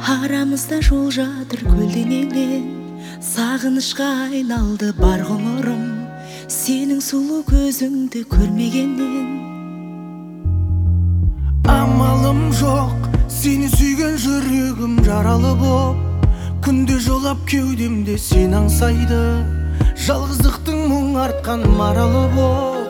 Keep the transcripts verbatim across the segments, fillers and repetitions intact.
Арамызда жол жатыр көлденеңнен, сағынышқа айналды бар ғұмырым, сенің сұлу көзіңді көрмегеннен. Амалым жоқ, сені сүйген жүрегім жаралы боп, күнде жолап кеудемде сен аңсайды, жалғыздықтың мұң артқан маралы боп.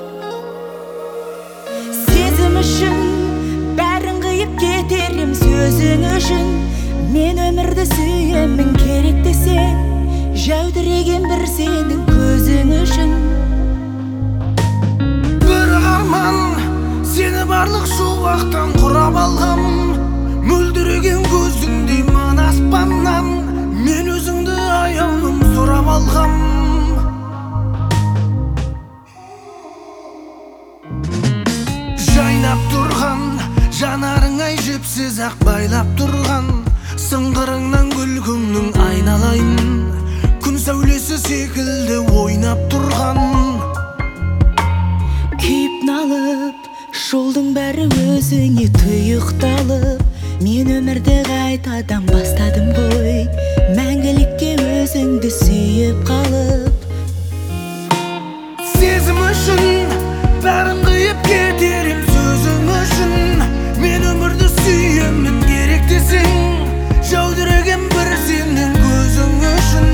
Сезім үшін бәрін қиып кетерім, сөзің үшін мен өмірді сүйемін, керек десең жәудіреген бір сенің көзің үшін. Бір арман сені барлық шуақтан құрап алғам, мөлдіреген көзіңдей мың аспаннан мен өзіңді аяулым сұрап алғам. Жайнап тұрған жанарың ай жіпсіз ақ байлап тұрған, сыңғырыңнан күлкіңнің айналайын, күн сәулесі секілді ойнап тұрған. Күйіп налып жолдың бәрі өзіңе тұйықталып, мен өмірді қайтадан бастадым ғой, мәңгілікке өзіңді сүйіп қалып. Сезім үшін бәрін қиып кетерім, сөзің үшін мен өмірді сүйемін, керек десең жәудіреген бір сенің көзің үшін.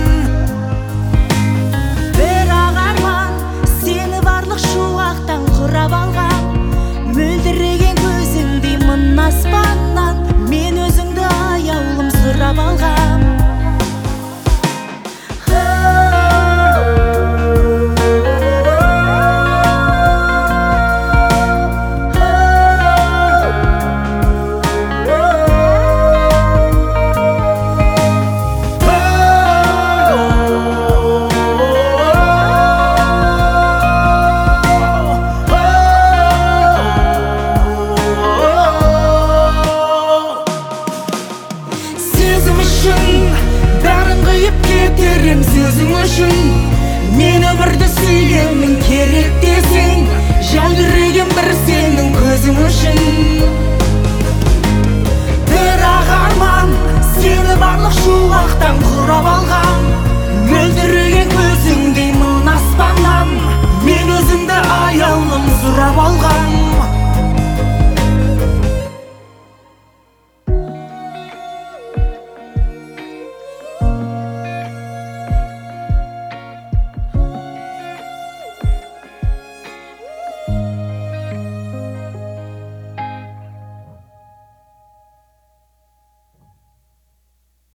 Бірақ арман сені барлық шуақтан құрап алған, мөлдіреген көзіңдей мың аспаннан мен өзіңді аяулым сұрап алғам. Бәрін қиып кетерім, сөзің үшін мен өмірді сүйемін, керек десең жәудіреген бір сенің көзің үшін.